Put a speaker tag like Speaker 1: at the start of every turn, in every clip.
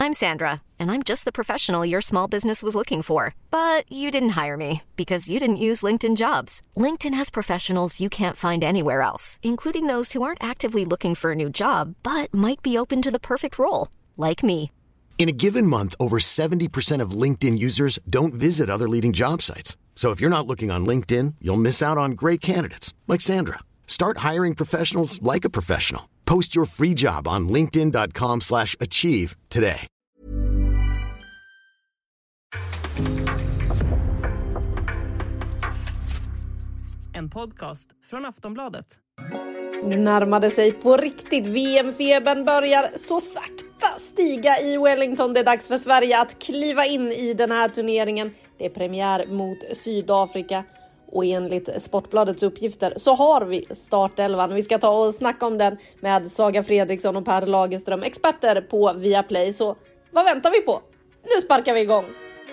Speaker 1: I'm Sandra, and I'm just the professional your small business was looking for. But you didn't hire me because you didn't use LinkedIn Jobs. LinkedIn has professionals you can't find anywhere else, including those who aren't actively looking for a new job, but might be open to the perfect role, like me.
Speaker 2: In a given month, over 70% of LinkedIn users don't visit other leading job sites. So if you're not looking on LinkedIn, you'll miss out on great candidates like Sandra. Start hiring professionals like a professional. Post your free job on linkedin.com/achieve today.
Speaker 3: En podcast från Aftonbladet.
Speaker 4: Nu närmade sig på riktigt. VM-febern börjar så sakta stiga i Wellington. Det är dags för Sverige att kliva in i den här turneringen. Det är premiär mot Sydafrika. Och enligt Sportbladets uppgifter så har vi startelvan. Vi ska ta och snacka om den med Saga Fredriksson och Per Lagerström, experter på Viaplay. Så vad väntar vi på? Nu sparkar vi igång!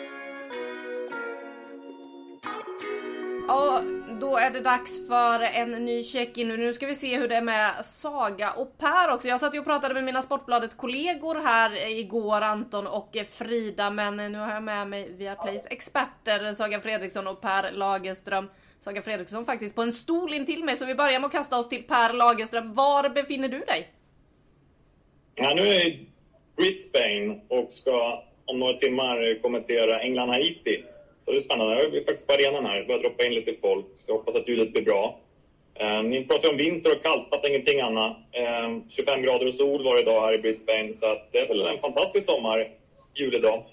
Speaker 4: Ja, då är det dags för en ny check-in. Nu ska vi se hur det är med Saga och Per också. Jag satt ju och pratade med mina Sportbladet-kollegor här igår, Anton och Frida. Men nu har jag med mig Viaplays experter, Saga Fredriksson och Per Lagerström. Saga Fredriksson faktiskt på en stol in till mig. Så vi börjar med att kasta oss till Per Lagerström. Var befinner du dig?
Speaker 5: Ja, nu är jag i Brisbane och ska om några timmar kommentera England-Haiti. Så det är spännande. Jag är faktiskt på arenan här. Börjar droppa in lite folk. Så jag hoppas att ljudet blir bra. Ni pratar om vinter och kallt. Fattar ingenting annat. 25 grader och sol var det idag här i Brisbane. Så att det är väl en fantastisk sommar. Julidag.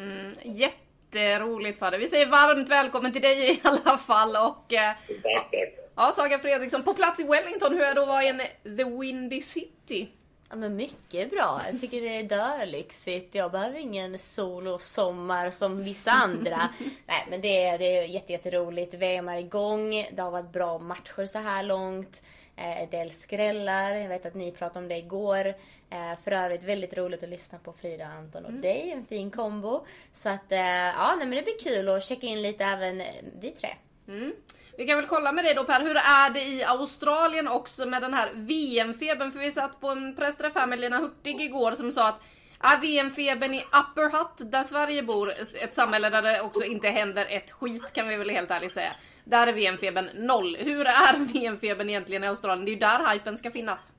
Speaker 4: Jätteroligt för det. Vi säger varmt välkommen till dig i alla fall. Och,
Speaker 5: tack.
Speaker 4: Ja, Saga Fredriksson på plats i Wellington. Hur är det att vara i en The Windy City?
Speaker 6: Ja, men mycket bra. Jag tycker det är dörlyxigt. Jag behöver ingen sol och sommar som vissa andra. Nej, men det är jätteroligt. VM är igång. Det har varit bra matcher så här långt. Del skrällar. Jag vet att ni pratade om det igår. För övrigt väldigt roligt att lyssna på Frida, Anton och dig. En fin kombo. Så att ja, men det blir kul att checka in lite även vi tre.
Speaker 4: Vi kan väl kolla med dig då, Per, hur är det i Australien också med den här VM-febern? För vi satt på en pressträff här med Lena Hurtig igår som sa att VM-febern i Upper Hutt, där Sverige bor, ett samhälle där det också inte händer ett skit, kan vi väl helt ärligt säga. Där är VM-febern 0. Hur är VM-febern egentligen i Australien? Det är ju där hypen ska finnas.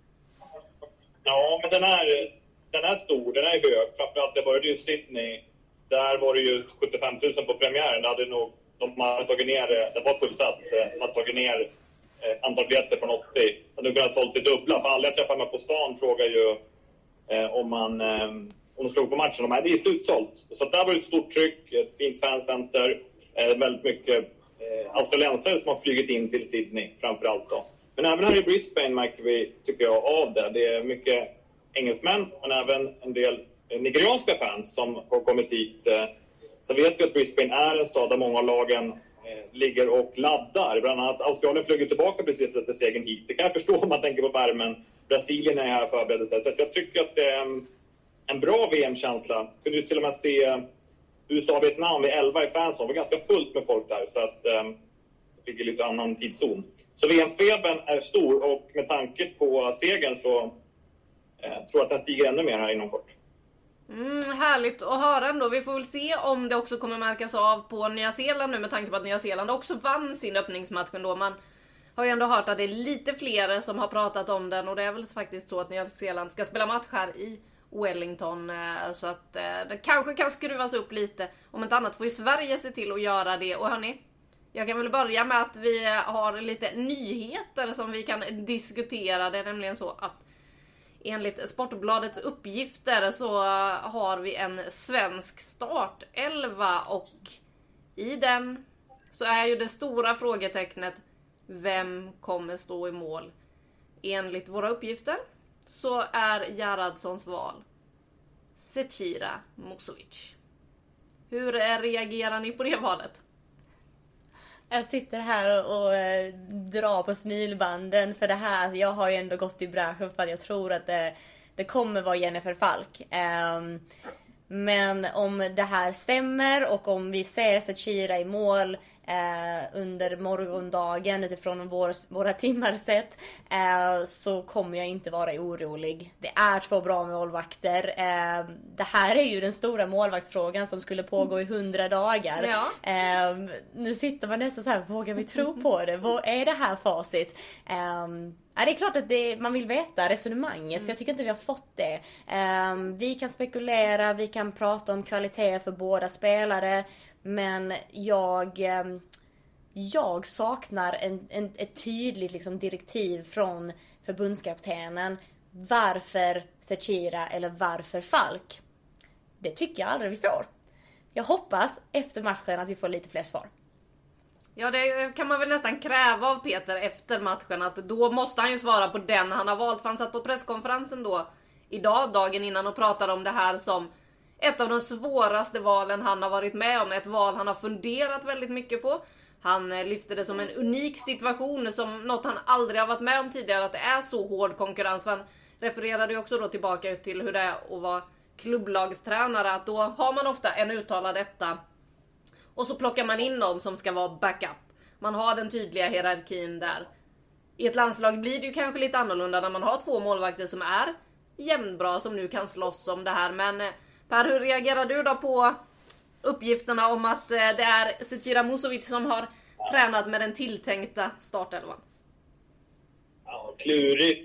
Speaker 5: Ja, men den är stor, den är hög. Framförallt det började ju i Sydney. Där var det ju 75 000 på premiären. Det hade nog de hade tagit ner, det var fullsatt, de hade tagit ner antal biljetter från 80. Och nu börjar sålt till dubbla. För alla jag träffar med på stan frågar ju om de slog på matchen. De här, det är slutsålt. Så där var det ett stort tryck, ett fint fancenter. Väldigt mycket australiensare som har flygit in till Sydney framförallt då. Men även här i Brisbane märker vi, tycker jag, av det. Det är mycket engelsmän, men även en del nigerianska fans som har kommit hit. Så vet vi att Brisbane är en stad där många av lagen ligger och laddar. Bland annat Australien flyger tillbaka precis efter segern hit. Det kan jag förstå om man tänker på värmen. Brasilien är här förberedda sig. Så att jag tycker att det är en bra VM-känsla. Kunde ju till och med se USA och Vietnam vid 11 i fanzone. Det var ganska fullt med folk där. Så att det ligger lite annan tidszon. Så VM-febern är stor och med tanke på segern så tror jag att den stiger ännu mer här inom kort.
Speaker 4: Härligt att höra ändå. Vi får väl se om det också kommer märkas av på Nya Zeeland nu, med tanke på att Nya Zeeland också vann sin öppningsmatch ändå. Man har ju ändå hört att det är lite fler som har pratat om den, och det är väl faktiskt så att Nya Zeeland ska spela match här i Wellington, så att det kanske kan skruvas upp lite. Om inte annat får ju Sverige se till att göra det. Och hörni, jag kan väl börja med att vi har lite nyheter som vi kan diskutera. Det är nämligen så att enligt Sportbladets uppgifter så har vi en svensk startelva, och i den så är ju det stora frågetecknet: vem kommer stå i mål? Enligt våra uppgifter så är Gerhardssons val Zecira Musovic. Hur reagerar ni på det valet?
Speaker 6: Jag sitter här och drar på smilbanden för det här. Alltså, jag har ju ändå gått i bräschen för att jag tror att det kommer vara Jennifer Falk. Men om det här stämmer och om vi ser Zecira i mål under morgondagen utifrån våra timmar sett, så kommer jag inte vara orolig. Det är 2 bra målvakter. Det här är ju den stora målvaktsfrågan som skulle pågå i 100 dagar.
Speaker 4: Ja.
Speaker 6: Nu sitter man nästan så här, vågar vi tro på det? Vad är det här facit? Det är klart att man vill veta resonemanget, för jag tycker inte vi har fått det. Vi kan spekulera, vi kan prata om kvalitet för båda spelare, men jag saknar ett tydligt liksom direktiv från förbundskaptenen. Varför Zecira eller varför Falk? Det tycker jag aldrig vi får. Jag hoppas efter matchen att vi får lite fler svar.
Speaker 4: Ja, det kan man väl nästan kräva av Peter efter matchen, att då måste han ju svara på den han har valt. För han satt på presskonferensen då idag, dagen innan, och pratade om det här som ett av de svåraste valen han har varit med om. Ett val han har funderat väldigt mycket på. Han lyfte det som en unik situation, som något han aldrig har varit med om tidigare, att det är så hård konkurrens. För han refererade ju också då tillbaka till hur det är att vara klubblagstränare, att då har man ofta en uttalad etta och så plockar man in någon som ska vara backup. Man har den tydliga hierarkin där. I ett landslag blir det ju kanske lite annorlunda när man har 2 målvakter som är jämnbra, som nu kan slåss om det här. Men Per, hur reagerar du då på uppgifterna om att det är Zecira Musovic som har tränat med den tilltänkta startelvan?
Speaker 5: Ja, klurigt.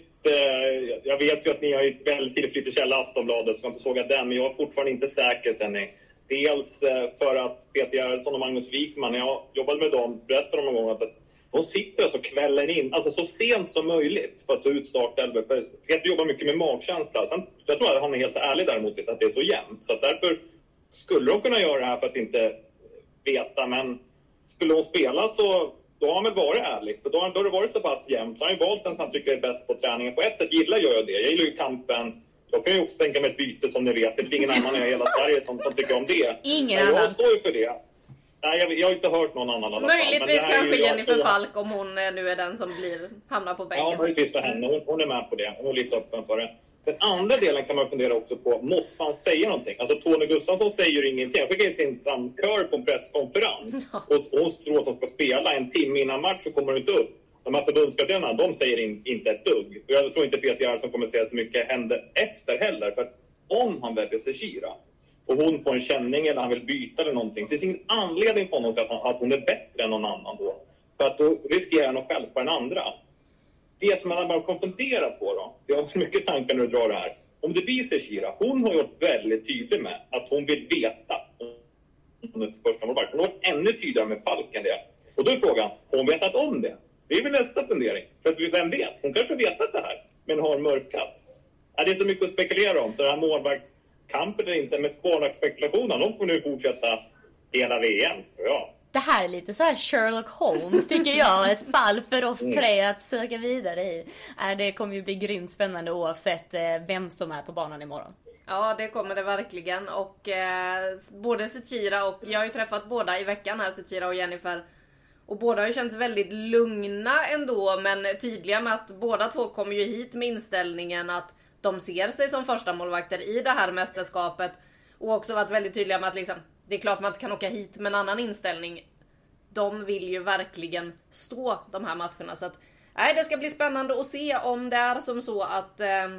Speaker 5: Jag vet ju att ni har ju väldigt tillförlitlig källa, Aftonbladet, så jag inte såg den, men jag är fortfarande inte säker sen. Dels för att Peter Gerhardsson och Magnus Wikman, när jag jobbade med dem, berättade de någon gång att de sitter alltså kvällen in, alltså så sent som möjligt, för att ta ut startelvor. För Peter jobbar mycket med magkänsla. Sen, så jag tror att han är helt ärlig däremot, att det är så jämnt. Så att därför skulle de kunna göra det här för att inte veta. Men skulle de spela så då har han väl varit ärlig. För då har det varit så pass jämnt. Så han har ju valt den som han tycker är bäst på träningen. På ett sätt gillar jag det. Jag gillar ju kampen. Jag kan ju också tänka mig ett byte som ni vet. Det är ingen annan i hela Sverige som tycker om det.
Speaker 6: Ingen
Speaker 5: men
Speaker 6: annan.
Speaker 5: Jag står ju för det. Nej, jag har inte hört någon annan.
Speaker 4: Möjligtvis kanske Jennifer Falk, om hon nu är den som hamnar på bänken.
Speaker 5: Ja, möjligtvis för henne. Hon är med på det. Hon är lite öppen för det. Den andra delen kan man fundera också på. Måste han säga någonting? Alltså Tony Gustafsson säger ingenting. Jag skickar in samkör på en presskonferens. Och hon tror att de ska spela en timme innan match, så kommer de inte upp. De här förbundskaptenerna, de säger inte ett dugg. Och jag tror inte Peter Gerhardsson kommer säga så mycket händer efter heller. För att om han väljer Zecira och hon får en känning eller han vill byta eller någonting, det finns ingen anledning för honom att säga att hon är bättre än någon annan då. För att då riskerar han att stjälpa den andra. Det som man bara kan fundera på då, för jag har mycket tankar när du drar det här. Om det blir Zecira, hon har gjort väldigt tydligt med att hon vill veta om hon är första målvakt. Hon har varit ännu tydligare med Falken det. Och då är frågan, har hon vetat om det? Det är väl nästa fundering. För att vem vet? Hon kanske vetat det här, men har mörkat. Det är så mycket att spekulera om. Så det här målvaktskampen eller inte, med målvaktsspekulationen, de får nu fortsätta hela VM, tror jag.
Speaker 6: Det här är lite så här Sherlock Holmes, tycker jag. Ett fall för oss tre att söka vidare i. Det kommer ju bli grymt spännande oavsett vem som är på banan imorgon.
Speaker 4: Ja, det kommer det verkligen. Och både Zecira och jag har ju träffat båda i veckan här, Zecira och Jennifer. Och båda har ju känts väldigt lugna ändå, men tydliga med att båda två kommer ju hit med inställningen att de ser sig som första målvakter i det här mästerskapet. Och också varit väldigt tydliga med att liksom, det är klart man inte kan åka hit med en annan inställning. De vill ju verkligen stå de här matcherna. Så att, det ska bli spännande att se om det är som så att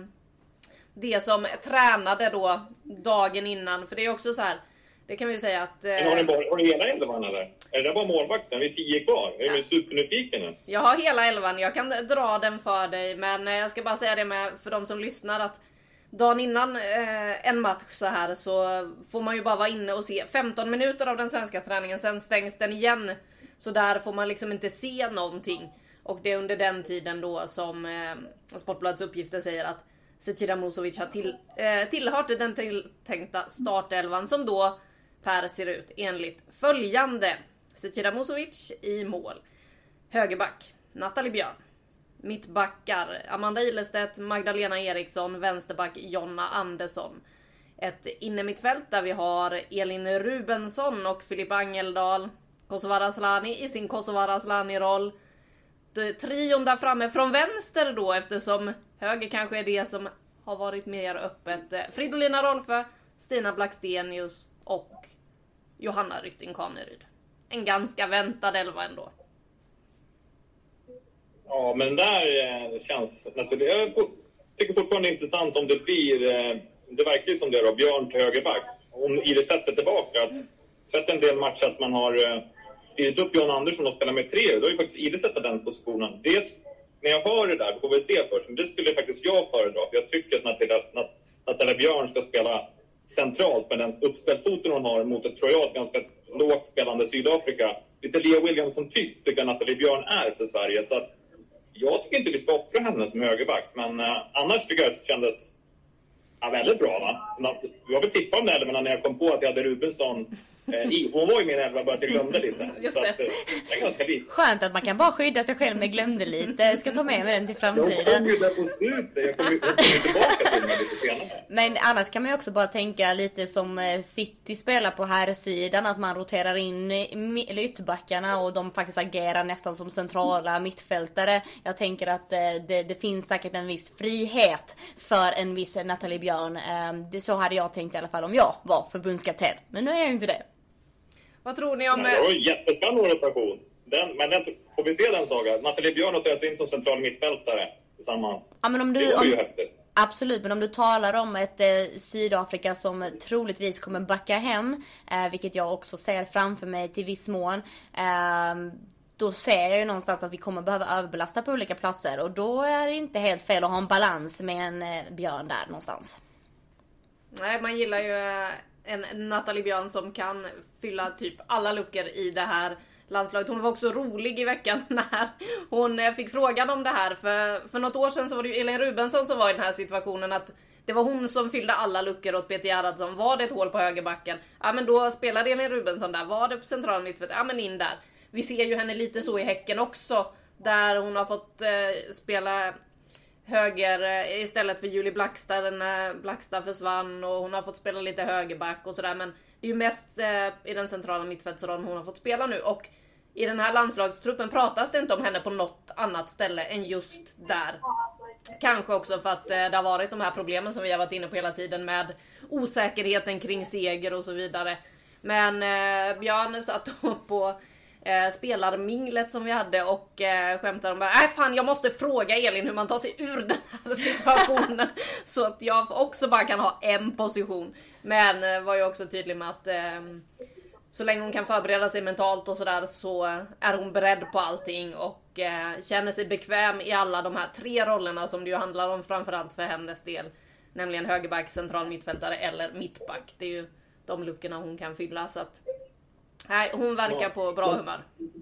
Speaker 4: det som tränade då dagen innan, för det är också så här, det kan vi ju säga att...
Speaker 5: Men har ni hela elvan eller? Är det bara målvakten? Vi är 10 kvar. Är du supernyfiken nu?
Speaker 4: Jag har hela elvan. Jag kan dra den för dig. Men jag ska bara säga det med för de som lyssnar att dagen innan en match så här så får man ju bara vara inne och se 15 minuter av den svenska träningen. Sen stängs den igen. Så där får man liksom inte se någonting. Och det är under den tiden då som Sportbladets uppgifter säger att Zecira Musovic har tillhört den tilltänkta startelvan som då Per ser ut enligt följande: Zecira Musovic i mål, högerback Nathalie Björn, mittbackar Amanda Ilestedt, Magdalena Eriksson, vänsterback Jonna Andersson, ett innermittfält där vi har Elin Rubensson och Filip Angeldal, Kosovare Asllani i sin Kosovare Asllani-roll, trion där framme från vänster då, eftersom höger kanske är det som har varit mer öppet, Fridolina Rolfö, Stina Blackstenius och Johanna Rytting Kaneryd. En ganska väntad elva ändå.
Speaker 5: Ja, men den där känns naturligt. Jag tycker fortfarande det är intressant om det blir... Det verkar ju som det är då, Björn till högerback. Om Iresätter tillbaka. Sett en del matcher att man har givit upp John Andersson och spelar med 3. Då är ju faktiskt Iresätter den positionen. När jag hör det där, då får vi se först. Men det skulle faktiskt jag föredra. För jag tycker att Natalia Björn ska spela centralt med den uppspelsfoten hon har mot ett, tror jag, ganska lågt spelande Sydafrika. Lite Lea Williamson tycker jag Natalie Björn är för Sverige. Så att jag tycker inte vi ska offra henne som högerback. Men annars tycker jag det kändes väldigt bra, va? Jag vill tippa om det, men när jag kom på att jag hade Rubensson hon var ju min elva, bara att jag glömde lite.
Speaker 4: Just det.
Speaker 5: Så att, det är ganska likt.
Speaker 6: Skönt att man kan bara skydda sig själv med glömde lite. Jag ska ta med mig den till framtiden.
Speaker 5: Jag kom ju där på slutet. Jag kommer tillbaka till mig lite senare.
Speaker 6: Men annars kan man ju också bara tänka lite som City spelar på här sidan, att man roterar in ytterbackarna och de faktiskt agerar nästan som centrala mittfältare. Jag tänker att det finns säkert en viss frihet för en viss Natalie Björn. Så hade jag tänkt i alla fall om jag var förbundskapten. Men nu är jag ju inte det.
Speaker 4: Vad tror ni om...
Speaker 5: Det var en jättespännande rotation. Men får vi se den, Saga? Natalie Björn och Törs in som central mittfältare tillsammans. Ja, men
Speaker 6: det var ju häftigt. Absolut, men om du talar om ett Sydafrika som troligtvis kommer backa hem, vilket jag också ser framför mig till viss mån, då ser jag ju någonstans att vi kommer behöva överbelasta på olika platser. Och då är det inte helt fel att ha en balans med en Björn där någonstans.
Speaker 4: Nej, man gillar ju en Natalie Björn som kan fylla typ alla luckor i det här landslaget. Hon var också rolig i veckan när hon fick frågan om det här. För något år sedan så var det ju Elin Rubensson som var i den här situationen, att det var hon som fyllde alla luckor åt Peter Gerhardsson. Var det ett hål på högerbacken? Ja, men då spelade Elin Rubensson där. Var det på central mittfält? Ja, men in där. Vi ser ju henne lite så i Häcken också, där hon har fått spela höger istället för Julie Blackstad när Blackstad försvann, och hon har fått spela lite högerback och sådär, men det är ju mest i den centrala mittfältsrollen hon har fått spela nu, och i den här landslagstruppen pratas det inte om henne på något annat ställe än just där. Kanske också för att det har varit de här problemen som vi har varit inne på hela tiden med osäkerheten kring seger och så vidare. Men Björn satt på spelarminglet som vi hade och skämtade om fan, jag måste fråga Elin hur man tar sig ur den här situationen så att jag också bara kan ha en position. Men var ju också tydlig med att så länge hon kan förbereda sig mentalt och sådär, så är hon beredd på allting och känner sig bekväm i alla de här 3 rollerna som det ju handlar om framförallt för hennes del, nämligen högerback, central mittfältare eller mittback. Det är ju de luckorna hon kan fylla, så att nej, hon verkar på bra humör.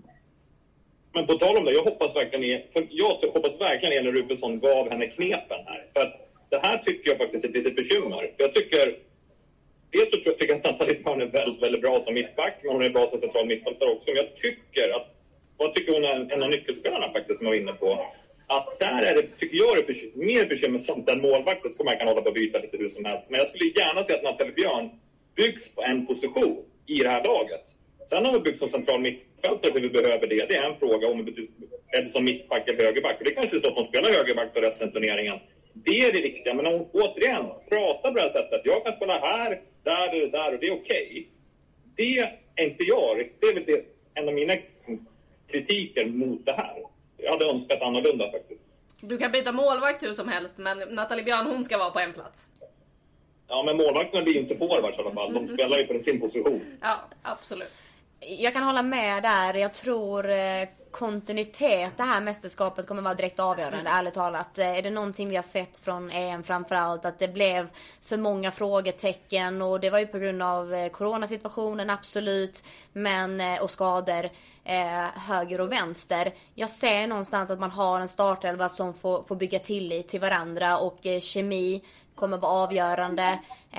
Speaker 5: Men på tal om det, jag hoppas verkligen Elin Rubensson gav henne knepen här. För att det här tycker jag faktiskt är ett litet bekymmer. För jag tycker, dels så tycker jag att Natalie Björn är väldigt, väldigt bra som mittback, men hon är bra som central mittfältare också. Men jag tycker hon är en av nyckelspelarna faktiskt, som jag var inne på. Att där är det, tycker jag, är mer bekymmersamt än målvakten, så man kan hålla på att byta lite hur som helst. Men jag skulle gärna se att Natalie Björn byggs på en position i det här laget. Sen har vi byggt som central mittfältare för vi behöver det. Det är en fråga om är det som mittback eller högerback. Och det är kanske så att de spelar högerback på resten av turneringen. Det är det viktiga. Men om återigen pratar på det här sättet. Jag kan spela här, där och där och det är okej. Det är inte jag. Det är väl en av mina kritiker mot det här. Jag hade önskat annorlunda faktiskt.
Speaker 4: Du kan byta målvakt hur som helst, men Natalie Björn, hon ska vara på en plats.
Speaker 5: Ja, men målvakterna blir inte forwards i alla fall. De spelar ju på sin position.
Speaker 4: Ja, absolut.
Speaker 6: Jag kan hålla med där. Jag tror kontinuitet det här mästerskapet kommer vara direkt avgörande, ärligt talat. Är det någonting vi har sett från EM framförallt, att det blev för många frågetecken, och det var ju på grund av coronasituationen, absolut, men och skador höger och vänster. Jag ser någonstans att man har en startelva som får bygga tillit till varandra, och kemi kommer vara avgörande.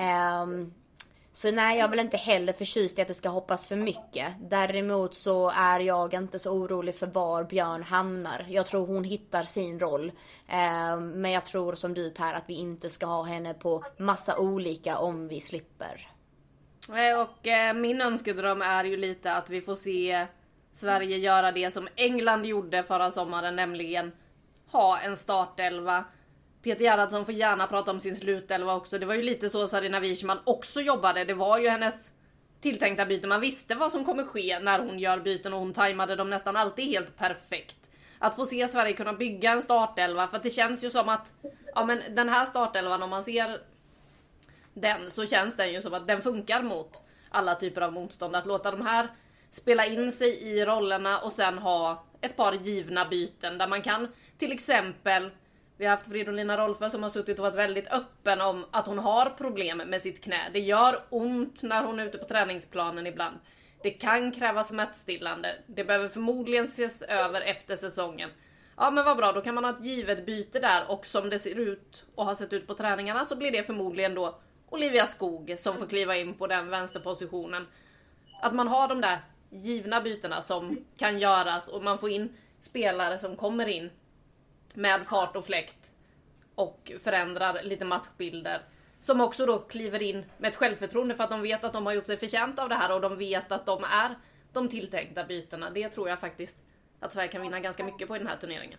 Speaker 6: Så nej, jag vill inte heller förtjust i att det ska hoppas för mycket. Däremot så är jag inte så orolig för var Björn hamnar. Jag tror hon hittar sin roll. Men jag tror som du, Per, att vi inte ska ha henne på massa olika om vi slipper.
Speaker 4: Och min önskedröm är ju lite att vi får se Sverige göra det som England gjorde förra sommaren, nämligen ha en startelva Peter Gerhardsson får gärna prata om sin slutelva också. Det var ju lite så Sarina Wichmann också jobbade. Det var ju hennes tilltänkta byten. Man visste vad som kommer ske när hon gör byten och hon tajmade dem nästan alltid helt perfekt. Att få se Sverige kunna bygga en startelva, för att det känns ju som att men den här startelvan, om man ser den, så känns den ju som att den funkar mot alla typer av motstånd. Att låta de här spela in sig i rollerna och sen ha ett par givna byten där man kan, till exempel, vi har haft Fridolina Rolfö som har suttit och varit väldigt öppen om att hon har problem med sitt knä. Det gör ont när hon är ute på träningsplanen ibland. Det kan krävas smärtstillande. Det behöver förmodligen ses över efter säsongen. Ja, men vad bra, då kan man ha ett givet byte där, och som det ser ut och har sett ut på träningarna så blir det förmodligen då Olivia Skog som får kliva in på den vänsterpositionen. Att man har de där givna bytena som kan göras och man får in spelare som kommer in med fart och fläkt och förändrar lite matchbilder. Som också då kliver in med ett självförtroende för att de vet att de har gjort sig förtjänt av det här och de vet att de är de tilltänkta bytena. Det tror jag faktiskt att Sverige kan vinna ganska mycket på i den här turneringen.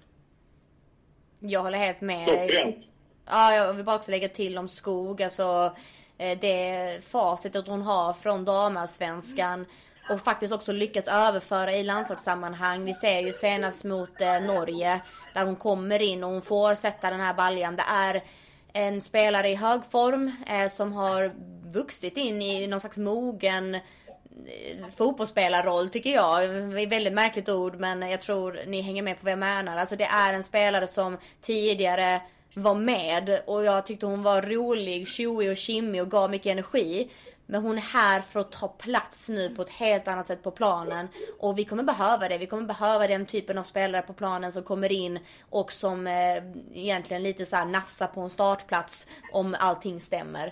Speaker 6: Jag håller helt med dig. Ja, jag vill bara också lägga till om Skog. Alltså, det facitet hon har från damallsvenskan och faktiskt också lyckas överföra i landslagssammanhang. Vi ser ju senast mot Norge där hon kommer in och hon får sätta den här baljan. Det är en spelare i hög form som har vuxit in i någon slags mogen fotbollsspelarroll, tycker jag. Det är väldigt märkligt ord, men jag tror ni hänger med på vad jag menar. Alltså det är en spelare som tidigare var med och jag tyckte hon var rolig, tjoig och kimmig och gav mycket energi. Men hon är här för att ta plats nu på ett helt annat sätt på planen. Och vi kommer behöva det. Vi kommer behöva den typen av spelare på planen som kommer in och som egentligen lite så här nafsar på en startplats om allting stämmer.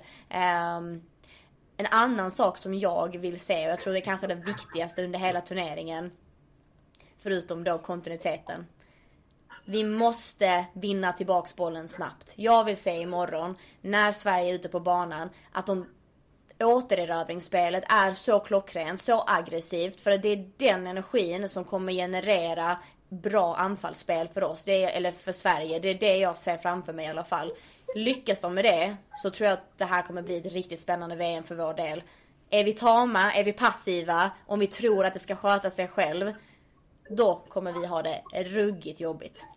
Speaker 6: En annan sak som jag vill se, och jag tror det är kanske det viktigaste under hela turneringen, förutom då kontinuiteten. Vi måste vinna tillbaks bollen snabbt. Jag vill se imorgon, när Sverige är ute på banan, att återerövringsspelet är så klockrent, så aggressivt, för det är den energin som kommer generera bra anfallsspel för oss, eller för Sverige. Det är det jag ser framför mig i alla fall. Lyckas de med det så tror jag att det här kommer bli ett riktigt spännande VM för vår del. Är vi tama, är vi passiva, om vi tror att det ska sköta sig själv, då kommer vi ha det ruggigt jobbigt.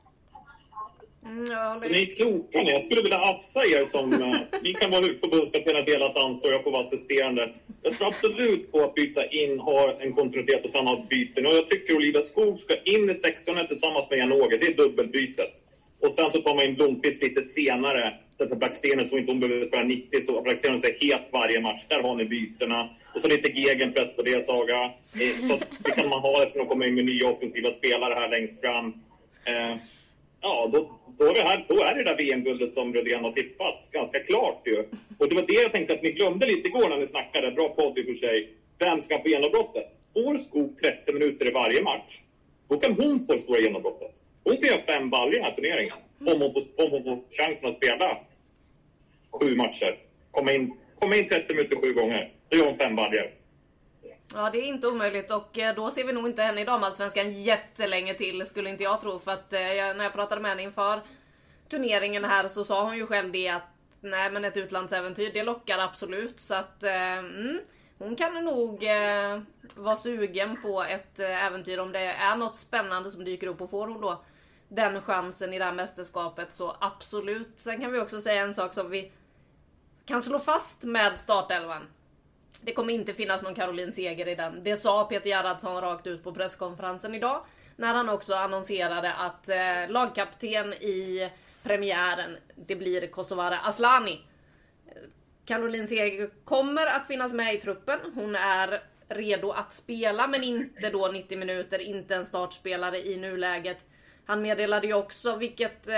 Speaker 5: Så ni är kloka. Jag skulle vilja assa er som ni kan vara förbundskapten, delat ansvar, jag får vara assisterande. Jag tror absolut på att byta in, ha en kontinuitet och sen ha ett byten. Och jag tycker Olivia Skog ska in i 16 tillsammans med Jan-Åge. Det är dubbelbytet. Och sen så tar man in Blomqvist lite senare. Istället för Blackstenen så inte hon behöver spela 90, så Blackstenen är het varje match. Där har ni byterna. Och så lite gegenpress på det, Saga. Så det kan man ha eftersom de kommer in med nya offensiva spelare här längst fram. Ja, då är det där VM-guldet som Rödén har tippat ganska klart ju. Och det var det jag tänkte att ni glömde lite igår när ni snackade. Bra podd i för sig. Vem ska få genombrottet? Får Skog 30 minuter i varje match, då kan hon få stora genombrottet. Hon kan göra 5 baller i den här turneringen. Om hon får chansen att spela 7 matcher. Komma in 30 minuter 7 gånger. Då gör hon 5 baller.
Speaker 4: Ja, det är inte omöjligt, och då ser vi nog inte henne i damallsvenskan jättelänge till, skulle inte jag tro. För att när jag pratade med henne inför turneringen här så sa hon ju själv det att nej, men ett utlandsäventyr, det lockar absolut. Så att hon kan nog vara sugen på ett äventyr om det är något spännande som dyker upp, och får hon då den chansen i det här mästerskapet så absolut. Sen kan vi också säga en sak som vi kan slå fast med startelvan. Det kommer inte finnas någon Caroline Seger i den. Det sa Peter Gerhardsson rakt ut på presskonferensen idag, när han också annonserade att lagkapten i premiären, det blir Kosovare Asllani. Caroline Seger kommer att finnas med i truppen. Hon är redo att spela, men inte då 90 minuter, inte en startspelare i nuläget. Han meddelade ju också, vilket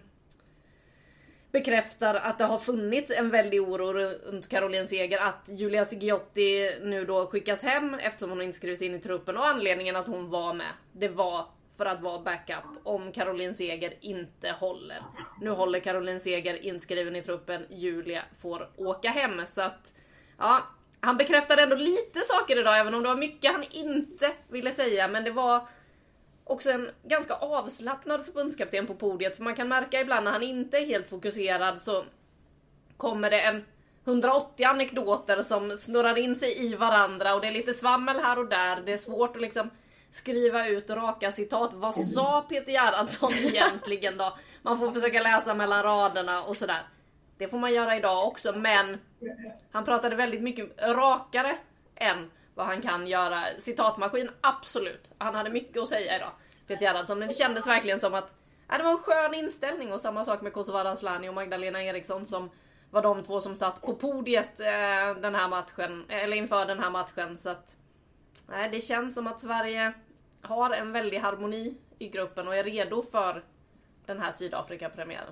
Speaker 4: bekräftar att det har funnits en väldig oro runt Caroline Seger, att Julia Sigiotti nu då skickas hem eftersom hon inte skrivs in i truppen, och anledningen att hon var med, det var för att vara backup om Caroline Seger inte håller. Nu håller Caroline Seger inskriven i truppen, Julia får åka hem. Så att, ja, han bekräftade ändå lite saker idag, även om det var mycket han inte ville säga, men det var också en ganska avslappnad förbundskapten på podiet. För man kan märka ibland när han inte är helt fokuserad så kommer det en 180 anekdoter som snurrar in sig i varandra. Och det är lite svammel här och där. Det är svårt att liksom skriva ut raka citat. Vad sa Peter Gerhardsson egentligen då? Man får försöka läsa mellan raderna och sådär. Det får man göra idag också. Men han pratade väldigt mycket rakare än vad han kan göra. Citatmaskin, absolut. Han hade mycket att säga idag, Peter Gerhardsson. Men det kändes verkligen som att det var en skön inställning. Och samma sak med Kosovare Asllani och Magdalena Eriksson som var de två som satt på podiet den här matchen, eller inför den här matchen. Så att det känns som att Sverige har en väldig harmoni i gruppen och är redo för den här Sydafrika-premiären.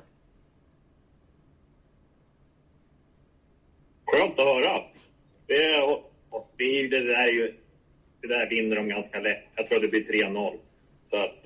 Speaker 5: Skönt att höra. Det där vinner de ganska lätt. Jag tror det blir 3-0. Så att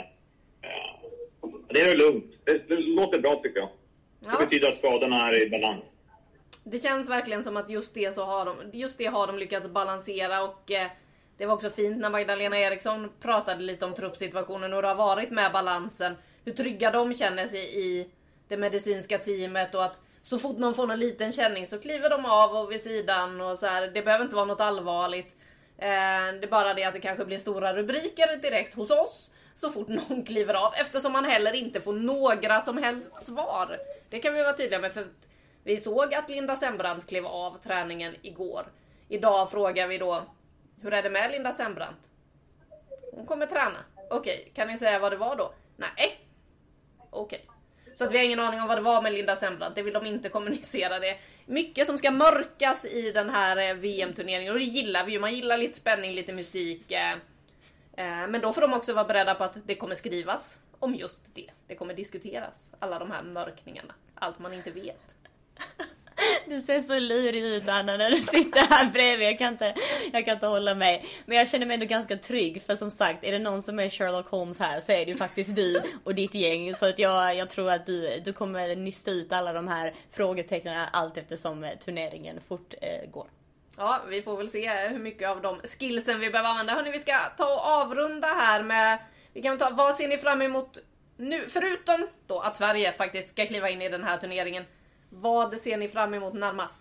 Speaker 5: det är lugnt. Det låter bra tycker jag. Det betyder att skadorna är i balans.
Speaker 4: Det känns verkligen som att just det har de lyckats balansera. Och det var också fint när Magdalena Eriksson pratade lite om truppsituationen och det har varit med balansen. Hur trygga de känner sig i det medicinska teamet och att så fort någon får någon liten känning så kliver de av och vid sidan och så här. Det behöver inte vara något allvarligt. Det är bara det att det kanske blir stora rubriker direkt hos oss så fort någon kliver av, eftersom man heller inte får några som helst svar. Det kan vi vara tydliga med, för vi såg att Linda Sembrant klev av träningen igår. Idag frågar vi då, hur är det med Linda Sembrant? Hon kommer träna. Okej, kan ni säga vad det var då? Nej. Okej. Så att vi har ingen aning om vad det var med Linda Sembrant. Det vill de inte kommunicera. Det mycket som ska mörkas i den här VM-turneringen. Och det gillar vi ju. Man gillar lite spänning, lite mystik. Men då får de också vara beredda på att det kommer skrivas om just det. Det kommer diskuteras. Alla de här mörkningarna. Allt man inte vet.
Speaker 6: Du ser så lurig ut, Anna, när du sitter här bredvid. Jag kan inte hålla mig. Men jag känner mig ändå ganska trygg. För som sagt, är det någon som är Sherlock Holmes här så är det ju faktiskt du och ditt gäng. Så att jag tror att du kommer nysta ut alla de här frågetecknen allt eftersom turneringen fortgår.
Speaker 4: Ja, vi får väl se hur mycket av de skillsen vi behöver använda. Hörrni, vi ska ta och avrunda här med... Vi kan ta, vad ser ni fram emot nu? Förutom då att Sverige faktiskt ska kliva in i den här turneringen. Vad ser ni fram emot närmast?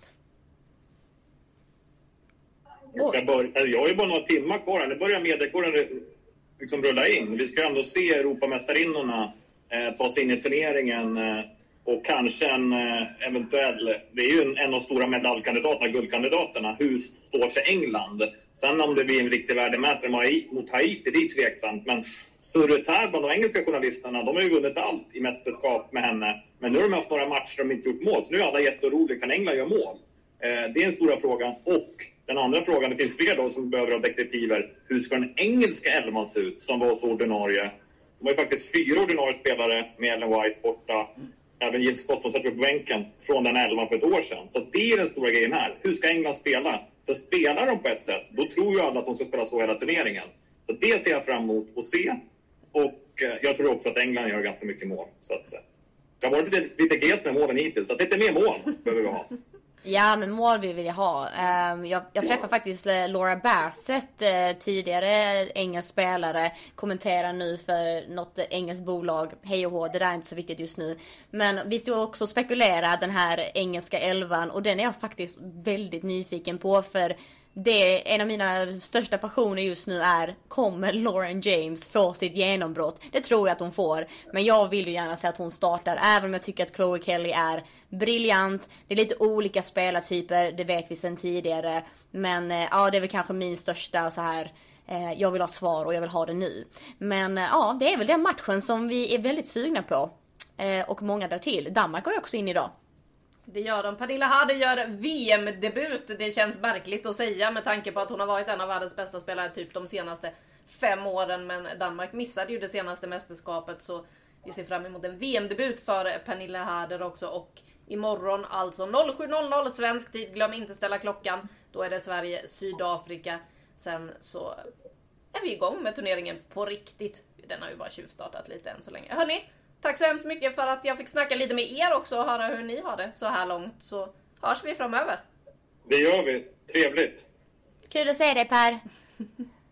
Speaker 5: Jag har ju bara några timmar kvar. Nu börjar mediekåren liksom rulla in. Vi ska ändå se Europamästarinnorna ta sig in i turneringen. Och kanske en eventuell... Det är ju en av de stora medaljkandidaterna, guldkandidaterna. Hur står sig England? Sen om det blir en riktig värdemätare mot Haiti, det är tveksamt. Men surret bland de engelska journalisterna, de har ju vunnit allt i mästerskap med henne. Men nu har de haft några matcher de inte gjort mål. Så nu är alla jätteoroliga. Kan England göra mål? Det är den stora frågan. Och den andra frågan, det finns fler då som behöver ha detektiver. Hur ska den engelska elvan se ut som var så ordinarie? De har ju faktiskt 4 ordinarie spelare med Ellen White borta. Även Jill Scott som satt på bänken från den 11 för ett år sedan. Så det är den stora grejen här. Hur ska England spela? För spelar de på ett sätt, då tror ju alla att de ska spela så hela turneringen. Så det ser jag fram emot att se. Och jag tror också att England gör ganska mycket mål. Så att, det har varit lite gles med målen hittills. Så att lite mer mål behöver vi ha.
Speaker 6: Ja, men mål vill jag ha. Jag träffade faktiskt Laura Bassett, tidigare engelsk spelare, kommenterar nu för något engelskt bolag. Hej och hå, det där är inte så viktigt just nu. Men vi stod också och spekulerade den här engelska elvan och den är jag faktiskt väldigt nyfiken på, för det är en av mina största passioner just nu är, kommer Lauren James få sitt genombrott? Det tror jag att hon får. Men jag vill ju gärna säga att hon startar, även om jag tycker att Chloe Kelly är briljant. Det är lite olika spelartyper, det vet vi sedan tidigare. Men ja, det är väl kanske min största så här... Jag vill ha svar och jag vill ha det nu. Men ja, det är väl den matchen som vi är väldigt sugna på. Och många där till. Danmark går ju också in idag.
Speaker 4: Det gör de. Pernilla Harder gör VM-debut. Det känns märkligt att säga med tanke på att hon har varit en av världens bästa spelare typ de senaste 5 åren. Men Danmark missade ju det senaste mästerskapet, så vi ser fram emot en VM-debut för Pernilla Harder också. Och imorgon alltså 07.00 svensk tid. Glöm inte ställa klockan. Då är det Sverige-Sydafrika. Sen så är vi igång med turneringen på riktigt. Den har ju bara tjuvstartat lite än så länge. Hörrni, tack så hemskt mycket för att jag fick snacka lite med er också och höra hur ni har det så här långt. Så hörs vi framöver.
Speaker 5: Det gör vi. Trevligt.
Speaker 6: Kul att se dig, Per.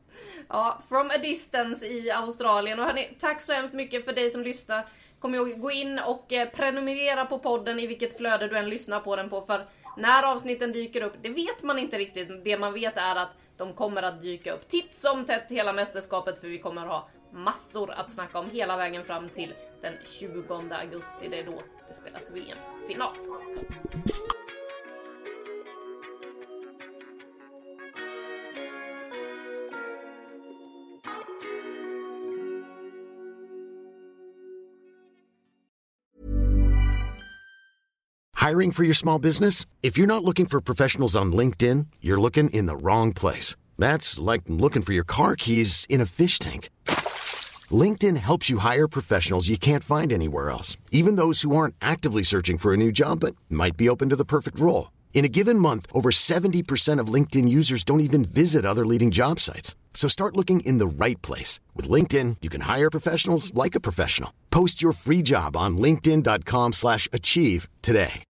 Speaker 4: Ja, from a distance i Australien. Och hörni, tack så hemskt mycket för dig som lyssnar. Kom ihåg, gå in och prenumerera på podden i vilket flöde du än lyssnar på den på. För när avsnitten dyker upp, det vet man inte riktigt. Det man vet är att de kommer att dyka upp titt som tätt hela mästerskapet. För vi kommer att ha massor att snacka om hela vägen fram till den 20 augusti. Det är då det spelas VM-final.
Speaker 2: Hiring for your small business? If you're not looking for professionals on LinkedIn, you're looking in the wrong place. That's like looking for your car keys in a fish tank. LinkedIn helps you hire professionals you can't find anywhere else, even those who aren't actively searching for a new job but might be open to the perfect role. In a given month, over 70% of LinkedIn users don't even visit other leading job sites. So start looking in the right place. With LinkedIn, you can hire professionals like a professional. Post your free job on linkedin.com/achieve today.